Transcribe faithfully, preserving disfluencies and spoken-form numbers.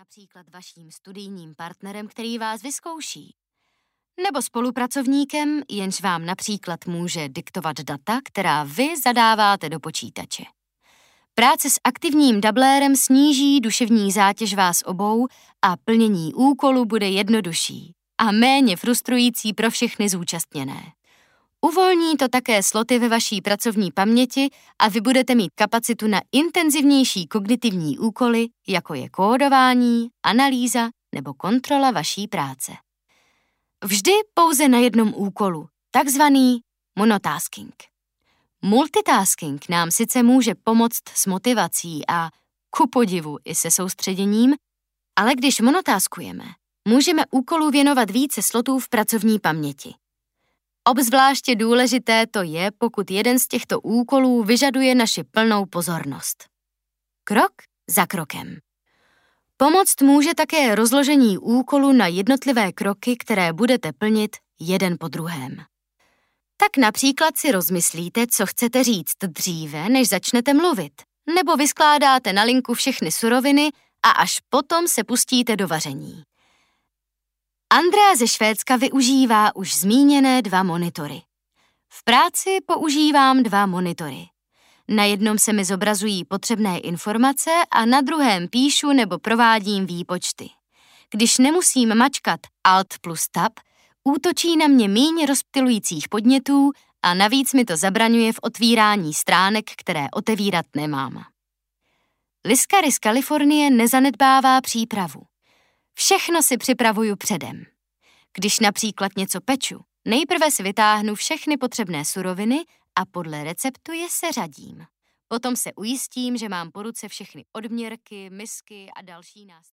například vaším studijním partnerem, který vás vyzkouší. Nebo spolupracovníkem, jenž vám například může diktovat data, která vy zadáváte do počítače. Práce s aktivním dublérem sníží duševní zátěž vás obou a plnění úkolu bude jednodušší a méně frustrující pro všechny zúčastněné. Uvolní to také sloty ve vaší pracovní paměti a vy budete mít kapacitu na intenzivnější kognitivní úkoly, jako je kódování, analýza nebo kontrola vaší práce. Vždy pouze na jednom úkolu, takzvaný monotasking. Multitasking nám sice může pomoct s motivací a ku podivu i se soustředěním, ale když monotaskujeme, můžeme úkolu věnovat více slotů v pracovní paměti. Obzvláště důležité to je, pokud jeden z těchto úkolů vyžaduje naši plnou pozornost. Krok za krokem. Pomoct může také rozložení úkolu na jednotlivé kroky, které budete plnit jeden po druhém. Tak například si rozmyslíte, co chcete říct dříve, než začnete mluvit, nebo vyskládáte na linku všechny suroviny a až potom se pustíte do vaření. Andrea ze Švédska využívá už zmíněné dva monitory. V práci používám dva monitory. Na jednom se mi zobrazují potřebné informace a na druhém píšu nebo provádím výpočty. Když nemusím mačkat Alt plus Tab, útočí na mě míň rozptylujících podnětů a navíc mi to zabraňuje v otvírání stránek, které otevírat nemám. Liskary z Kalifornie nezanedbává přípravu. Všechno si připravuju předem. Když například něco peču, nejprve si vytáhnu všechny potřebné suroviny a podle receptu je seřadím. Potom se ujistím, že mám po ruce všechny odměrky, misky a další nástroje.